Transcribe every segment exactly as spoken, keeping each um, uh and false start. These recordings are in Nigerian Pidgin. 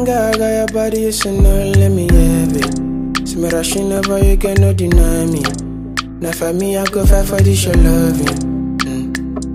girl, got your body, you should know, let me have it. See me rushing over, you can no deny me. Now for me, I go fight for this your loving. Mm.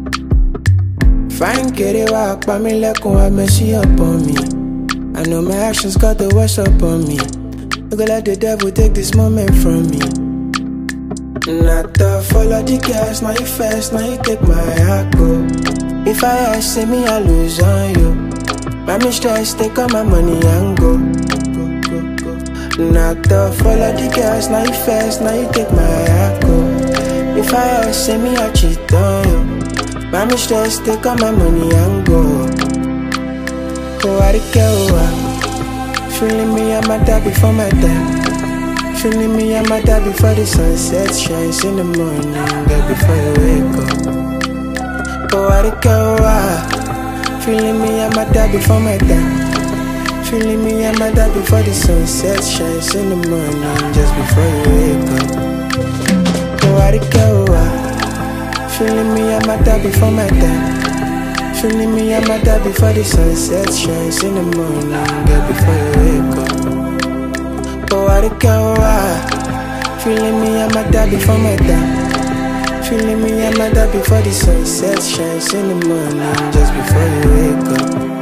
Fine, get it, walk by me like one have mercy upon me. I know my actions got the worst upon me. You go let the devil take this moment from me. Not to follow the gas, now you fast, now you take my heart go. If I ask, say me, I lose on you. My mistress, take all my money and go, go, go, go. Not to follow the gas, now you fast, now you take my heart go. If I ask, say me, I cheat on you. My mistress, take all my money and go. Oh, I don't care. Feeling me, I'm a die before my time. Feeling me, I'm a die before the sunset shines in the morning, girl, before you wake up. Oh, I don't care. Feeling me, I'm a die before my time. Feeling me, I'm a die before the sunset shines in the morning, just before you wake up. Oh, I don't care. Feeling me, I'm a die before my time. Feeling me, I'm a die before the sunset shines in the morning, girl, before you wake up. Oh, I don't care. Feeling me, I'm a die before my time. Feeling me, I'm a die before the sunset shines in the morning, just before you wake up.